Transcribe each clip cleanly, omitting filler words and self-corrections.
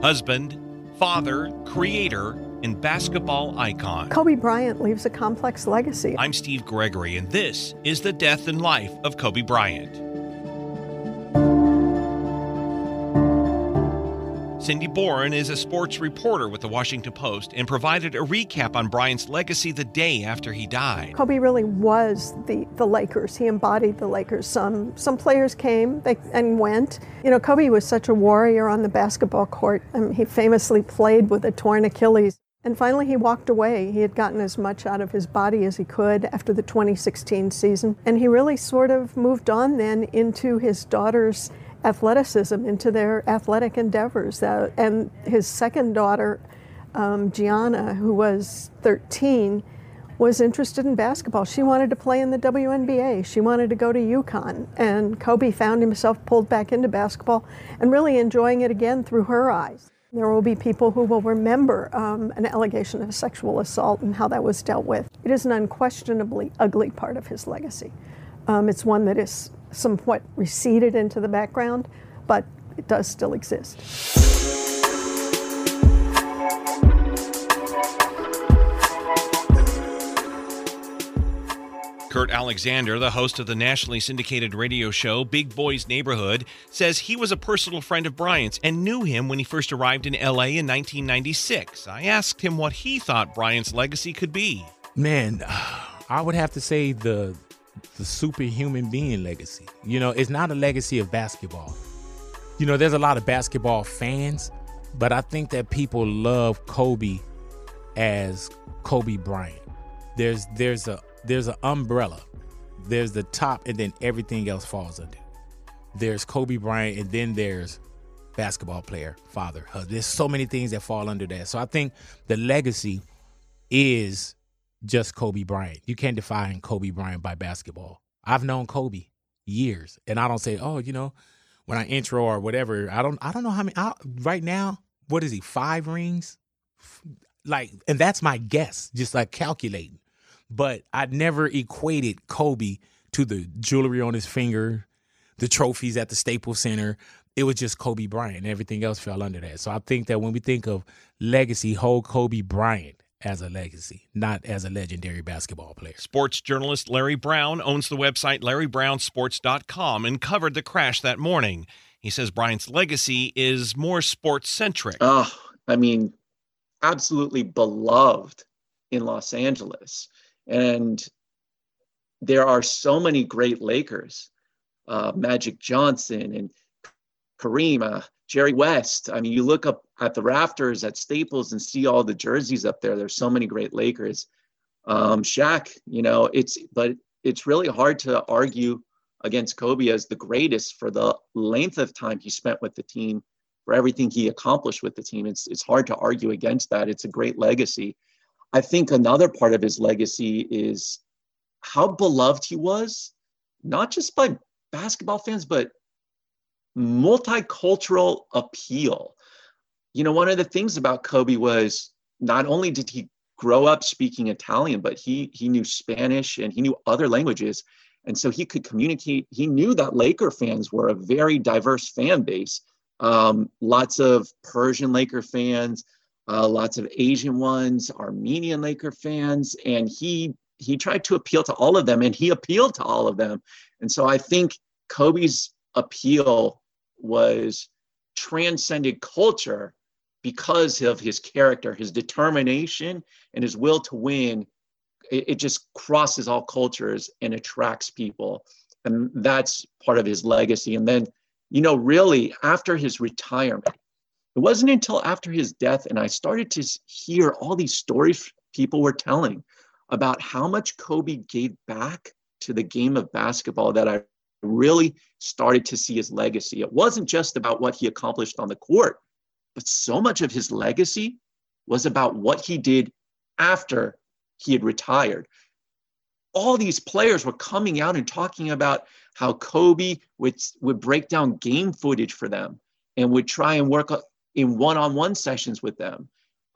husband, father, creator, and basketball icon. Kobe Bryant leaves a complex legacy. I'm Steve Gregory, and this is the death and life of Kobe Bryant. Cindy Boren is a sports reporter with the Washington Post and provided a recap on Bryant's legacy the day after he died. Kobe really was the Lakers. He embodied the Lakers. Some players came and went. You know, Kobe was such a warrior on the basketball court. He famously played with a torn Achilles. And finally, he walked away. He had gotten as much out of his body as he could after the 2016 season. And he really sort of moved on then into his daughter's athleticism, into their athletic endeavors. And his second daughter, Gianna, who was 13, was interested in basketball. She wanted to play in the WNBA. She wanted to go to UConn. And Kobe found himself pulled back into basketball and really enjoying it again through her eyes. There will be people who will remember an allegation of sexual assault and how that was dealt with. It is an unquestionably ugly part of his legacy. It's one that is somewhat receded into the background, but it does still exist. Kurt Alexander, the host of the nationally syndicated radio show Big Boys Neighborhood, says he was a personal friend of Bryant's and knew him when he first arrived in L.A. in 1996. I asked him what he thought Bryant's legacy could be. Man, I would have to say the superhuman being legacy. You know, it's not a legacy of basketball. You know, there's a lot of basketball fans, but I think that people love Kobe as Kobe Bryant. There's an umbrella. There's the top, and then everything else falls under. There's Kobe Bryant, and then there's basketball player, father, husband. There's so many things that fall under that. So I think the legacy is just Kobe Bryant. You can't define Kobe Bryant by basketball. I've known Kobe years, and I don't say, oh, you know, when I intro or whatever, I don't know how many. Right now, what is he? 5 rings? Like, and that's my guess, just like calculating. But I never equated Kobe to the jewelry on his finger, the trophies at the Staples Center. It was just Kobe Bryant, and everything else fell under that. So I think that when we think of legacy, hold Kobe Bryant as a legacy, not as a legendary basketball player. Sports journalist Larry Brown owns the website LarryBrownSports.com and covered the crash that morning. He says Bryant's legacy is more sports-centric. Oh, I mean, absolutely beloved in Los Angeles. And there are so many great Lakers, Magic Johnson and Kareem, Jerry West. I mean, you look up at the rafters at Staples and see all the jerseys up there. There's so many great Lakers. Shaq, you know, but it's really hard to argue against Kobe as the greatest for the length of time he spent with the team, for everything he accomplished with the team. It's hard to argue against that. It's a great legacy. I think another part of his legacy is how beloved he was, not just by basketball fans, but multicultural appeal. You know, one of the things about Kobe was not only did he grow up speaking Italian, but he knew Spanish and he knew other languages. And so he could communicate. He knew that Laker fans were a very diverse fan base. Lots of Persian Laker fans, lots of Asian ones, Armenian Laker fans. And he tried to appeal to all of them, and he appealed to all of them. And so I think Kobe's appeal was transcended culture because of his character, his determination, and his will to win. It just crosses all cultures and attracts people. And that's part of his legacy. And then, you know, really after his retirement, it wasn't until after his death, and I started to hear all these stories people were telling about how much Kobe gave back to the game of basketball, that I really started to see his legacy. It wasn't just about what he accomplished on the court, but so much of his legacy was about what he did after he had retired. All these players were coming out and talking about how Kobe would break down game footage for them and would try and work in one-on-one sessions with them.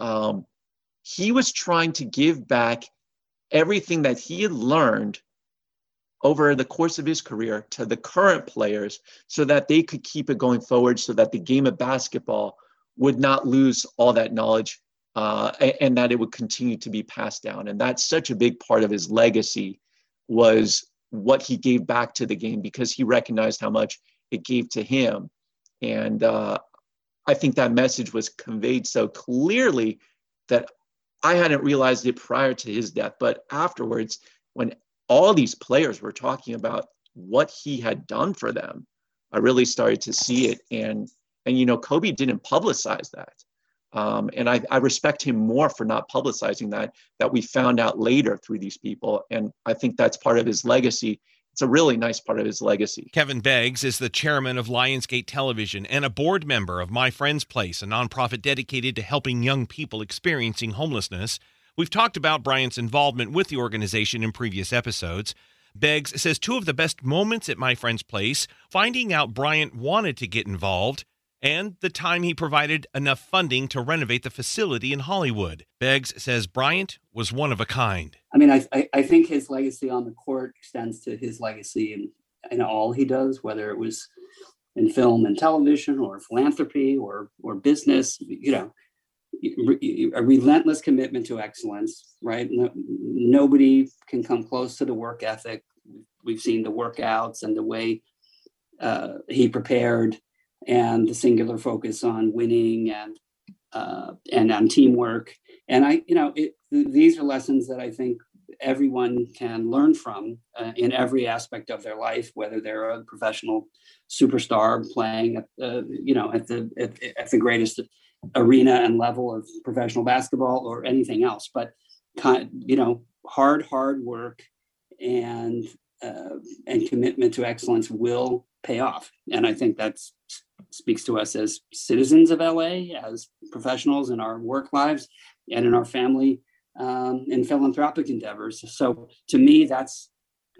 He was trying to give back everything that he had learned over the course of his career to the current players so that they could keep it going forward, so that the game of basketball would not lose all that knowledge, and that it would continue to be passed down. And that's such a big part of his legacy, was what he gave back to the game, because he recognized how much it gave to him. And I think that message was conveyed so clearly that I hadn't realized it prior to his death. But afterwards, when all these players were talking about what he had done for them, I really started to see it. And Kobe didn't publicize that. And I respect him more for not publicizing that we found out later through these people. And I think that's part of his legacy. It's a really nice part of his legacy. Kevin Beggs is the chairman of Lionsgate Television and a board member of My Friend's Place, a nonprofit dedicated to helping young people experiencing homelessness. We've talked about Bryant's involvement with the organization in previous episodes. Beggs says two of the best moments at My Friend's Place, finding out Bryant wanted to get involved, and the time he provided enough funding to renovate the facility in Hollywood. Beggs says Bryant was one of a kind. I mean, I think his legacy on the court extends to his legacy in all he does, whether it was in film and television or philanthropy or business, a relentless commitment to excellence, right? Nobody can come close to the work ethic. We've seen the workouts and the way he prepared, and the singular focus on winning and on teamwork. And these are lessons that I think everyone can learn from in every aspect of their life, whether they're a professional superstar playing at the greatest arena and level of professional basketball or anything else. But hard work and commitment to excellence will pay off. And I think that speaks to us as citizens of LA, as professionals in our work lives and in our family and philanthropic endeavors. So to me, that's,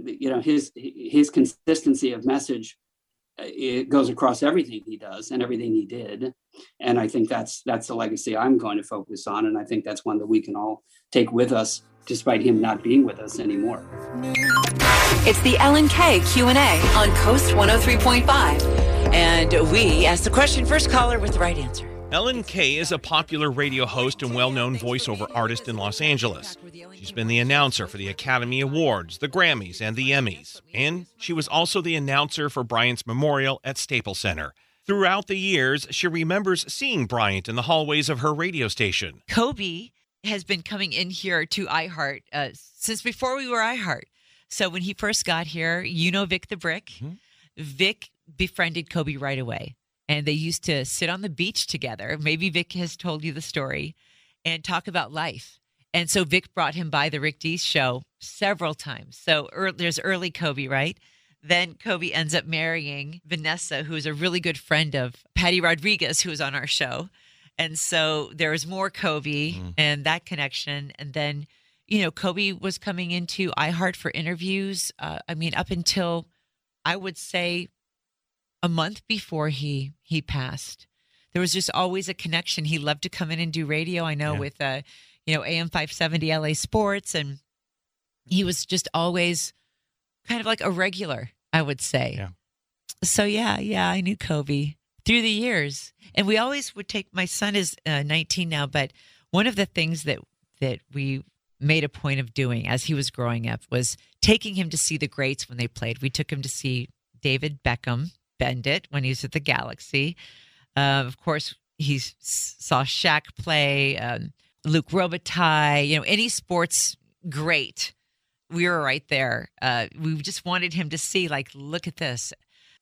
his consistency of message, it goes across everything he does and everything he did. And I think that's the legacy I'm going to focus on. And I think that's one that we can all take with us, despite him not being with us anymore. It's the Ellen K Q&A on Coast 103.5. And we ask the question, first caller with the right answer. Ellen K is a popular radio host and well-known voiceover artist in Los Angeles. She's been the announcer for the Academy Awards, the Grammys, and the Emmys. And she was also the announcer for Bryant's memorial at Staples Center. Throughout the years, she remembers seeing Bryant in the hallways of her radio station. Kobe has been coming in here to iHeart since before we were iHeart. So when he first got here, Vic the Brick. Mm-hmm. Vic befriended Kobe right away. And they used to sit on the beach together. Maybe Vic has told you the story, and talk about life. And so Vic brought him by the Rick Dees show several times. So there's early Kobe, right? Then Kobe ends up marrying Vanessa, who is a really good friend of Patty Rodriguez, who was on our show. And so there was more Kobe and that connection. And then, Kobe was coming into iHeart for interviews. Up until, I would say, a month before he passed. There was just always a connection. He loved to come in and do radio, I know, with, AM 570 LA Sports. And he was just always kind of like a regular, I would say. Yeah. So, I knew Kobe through the years. And we always would take, my son is 19 now, but one of the things that we made a point of doing as he was growing up was taking him to see the greats when they played. We took him to see David Beckham bend it when he was at the Galaxy. Of course, he saw Shaq play, Luke Robitaille, any sports great. We were right there. We just wanted him to see, look at this.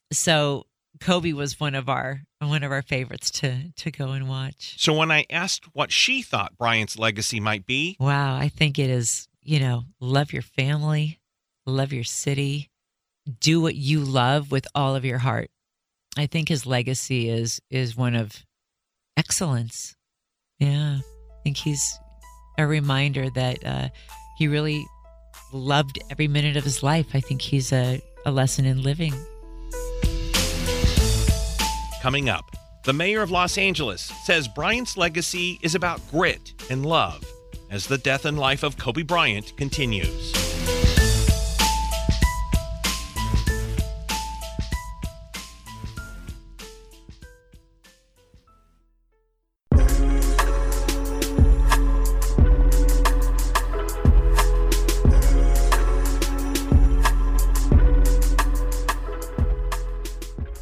So Kobe was one of our favorites to go and watch. So when I asked what she thought Bryant's legacy might be, wow, I think it is, love your family, love your city, do what you love with all of your heart. I think his legacy is one of excellence. Yeah, I think he's a reminder that he really loved every minute of his life. I think he's a lesson in living. Coming up, the mayor of Los Angeles says Bryant's legacy is about grit and love as the death and life of Kobe Bryant continues.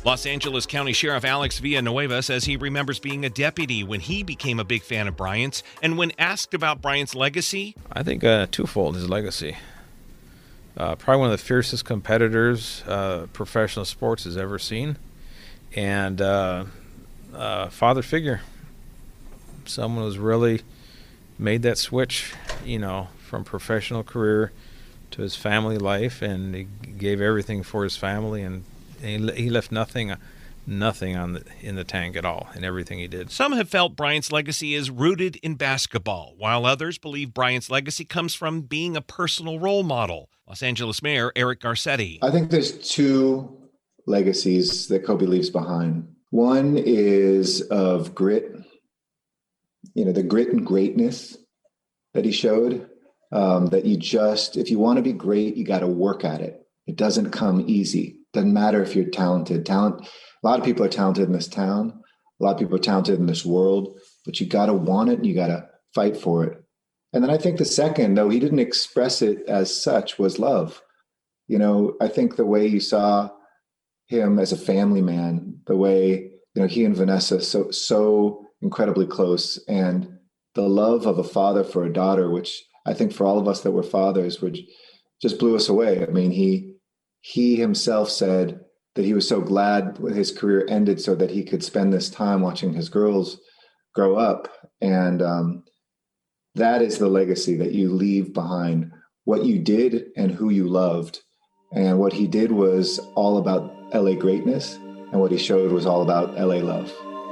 Los Angeles County Sheriff Alex Villanueva says he remembers being a deputy when he became a big fan of Bryant's. And when asked about Bryant's legacy, I think twofold, his legacy. Probably one of the fiercest competitors professional sports has ever seen. And father figure. Someone who's really made that switch, from professional career to his family life, and he gave everything for his family, and he left nothing in the tank at all in everything he did. Some have felt Bryant's legacy is rooted in basketball, while others believe Bryant's legacy comes from being a personal role model. Los Angeles Mayor Eric Garcetti. I think there's two legacies that Kobe leaves behind. One is of grit, the grit and greatness that he showed, that if you want to be great, you got to work at it. It doesn't come easy. Doesn't matter if you're talented. A lot of people are talented in this town. A lot of people are talented in this world, but you got to want it and you got to fight for it. And then I think the second, though he didn't express it as such, was love. I think the way you saw him as a family man, the way, he and Vanessa so incredibly close, and the love of a father for a daughter, which I think for all of us that were fathers, which just blew us away. I mean, he himself said that he was so glad his career ended so that he could spend this time watching his girls grow up. And that is the legacy that you leave behind, what you did and who you loved. And what he did was all about LA greatness, and what he showed was all about LA love.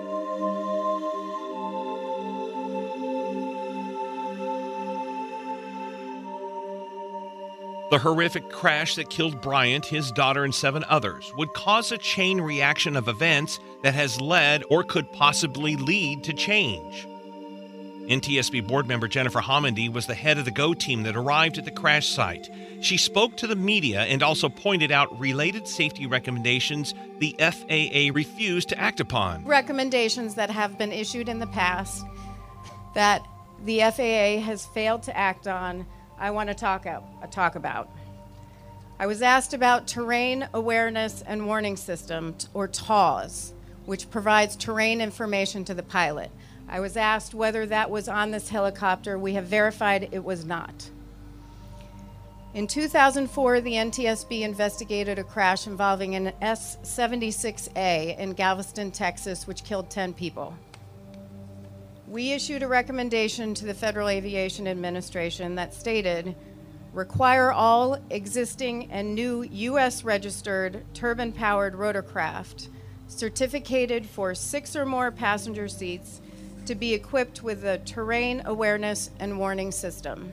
The horrific crash that killed Bryant, his daughter, and 7 others would cause a chain reaction of events that has led or could possibly lead to change. NTSB board member Jennifer Homendy was the head of the GO team that arrived at the crash site. She spoke to the media and also pointed out related safety recommendations the FAA refused to act upon. Recommendations that have been issued in the past that the FAA has failed to act on, I want to talk about. I was asked about Terrain Awareness and Warning System, or TAWS, which provides terrain information to the pilot. I was asked whether that was on this helicopter. We have verified it was not. In 2004, the NTSB investigated a crash involving an S-76A in Galveston, Texas, which killed 10 people. We issued a recommendation to the Federal Aviation Administration that stated, require all existing and new U.S.-registered turbine-powered rotorcraft certificated for 6 or more passenger seats to be equipped with a terrain awareness and warning system.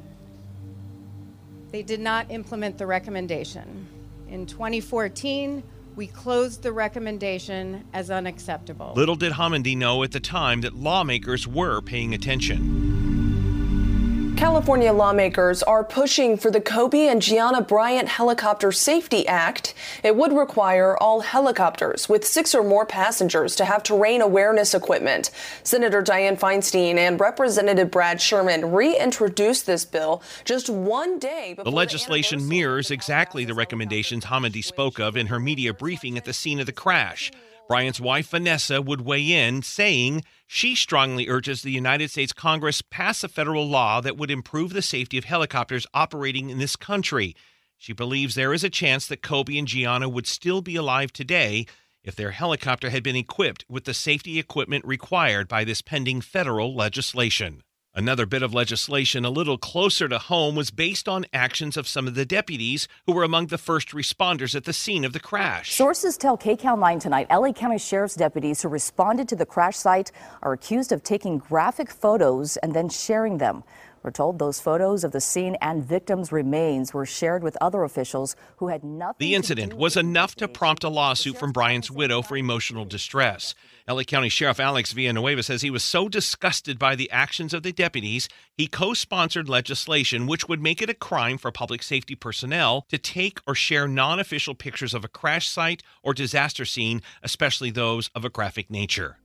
They did not implement the recommendation. In 2014, we closed the recommendation as unacceptable. Little did Homendy know at the time that lawmakers were paying attention. California lawmakers are pushing for the Kobe and Gianna Bryant Helicopter Safety Act. It would require all helicopters with 6 or more passengers to have terrain awareness equipment. Senator Dianne Feinstein and Representative Brad Sherman reintroduced this bill just one day before the legislation mirrors exactly the recommendations Homendy spoke of in her media briefing at the scene of the crash. Bryant's wife, Vanessa, would weigh in, saying she strongly urges the United States Congress pass a federal law that would improve the safety of helicopters operating in this country. She believes there is a chance that Kobe and Gianna would still be alive today if their helicopter had been equipped with the safety equipment required by this pending federal legislation. Another bit of legislation a little closer to home was based on actions of some of the deputies who were among the first responders at the scene of the crash. Sources tell KCAL 9 tonight LA County Sheriff's deputies who responded to the crash site are accused of taking graphic photos and then sharing them. We're told those photos of the scene and victims' remains were shared with other officials who had nothing to do with the incident was enough to prompt a lawsuit from Bryant's widow for emotional distress. LA County Sheriff Alex Villanueva says he was so disgusted by the actions of the deputies, he co-sponsored legislation which would make it a crime for public safety personnel to take or share non-official pictures of a crash site or disaster scene, especially those of a graphic nature.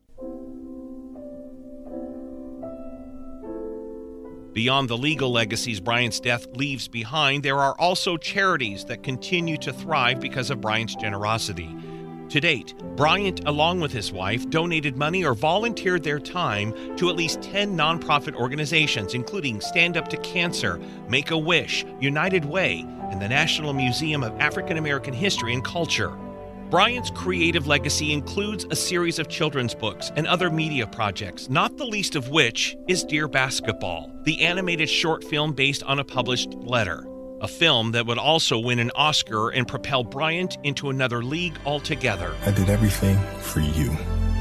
Beyond the legal legacies Bryant's death leaves behind, there are also charities that continue to thrive because of Bryant's generosity. To date, Bryant, along with his wife, donated money or volunteered their time to at least 10 nonprofit organizations, including Stand Up to Cancer, Make-A-Wish, United Way, and the National Museum of African American History and Culture. Bryant's creative legacy includes a series of children's books and other media projects, not the least of which is Dear Basketball, the animated short film based on a published letter. A film that would also win an Oscar and propel Bryant into another league altogether. I did everything for you.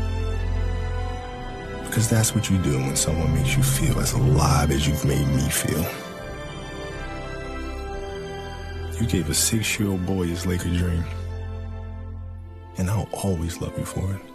Because that's what you do when someone makes you feel as alive as you've made me feel. You gave a 6-year-old boy his Laker dream. And I'll always love you for it.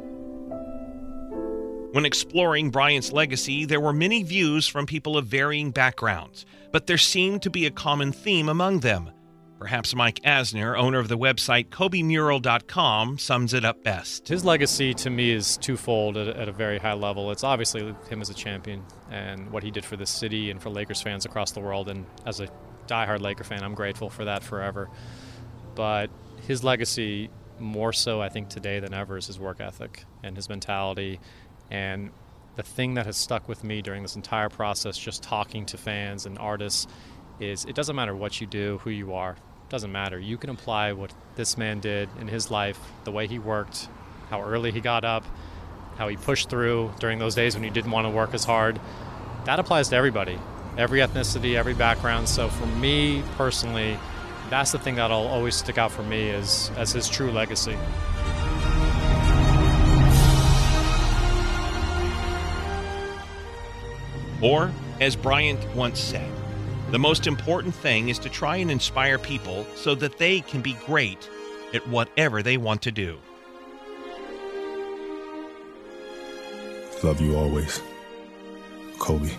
When exploring Bryant's legacy, there were many views from people of varying backgrounds, but there seemed to be a common theme among them. Perhaps Mike Asner, owner of the website KobeMural.com, sums it up best. His legacy to me is twofold at a very high level. It's obviously him as a champion and what he did for the city and for Lakers fans across the world. And as a diehard Laker fan, I'm grateful for that forever. But his legacy, more so I think today than ever, is his work ethic and his mentality. And the thing that has stuck with me during this entire process, just talking to fans and artists, is it doesn't matter what you do, who you are. It doesn't matter. You can apply what this man did in his life, the way he worked, how early he got up, how he pushed through during those days when he didn't want to work as hard. That applies to everybody, every ethnicity, every background. So for me personally, that's the thing that'll always stick out for me as his true legacy. Or, as Bryant once said, the most important thing is to try and inspire people so that they can be great at whatever they want to do. Love you always, Kobe.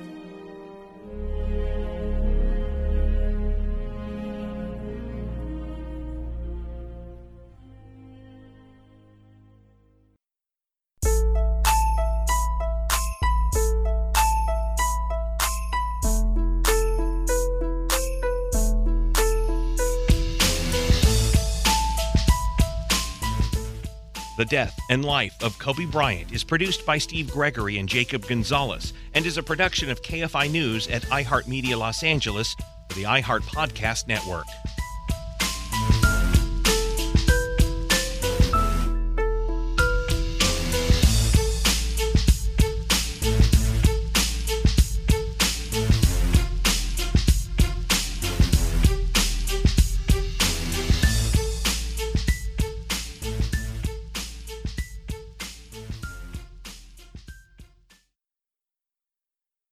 The Death and Life of Kobe Bryant is produced by Steve Gregory and Jacob Gonzalez and is a production of KFI News at iHeartMedia Los Angeles for the iHeart Podcast Network.